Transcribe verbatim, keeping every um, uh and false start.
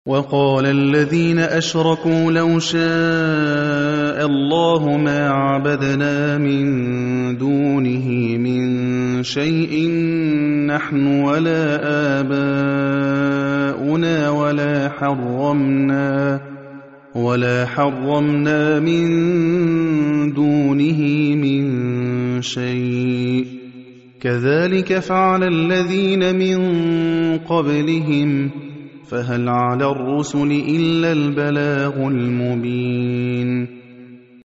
وقال الذين أشركوا لو شاء الله ما عبدنا من دونه من شيء نحن ولا آباؤنا ولا حرمنا ولا حرمنا من دونه من شيء كذلك فعل الذين من قبلهم فهل على الرسل إلا البلاغ المبين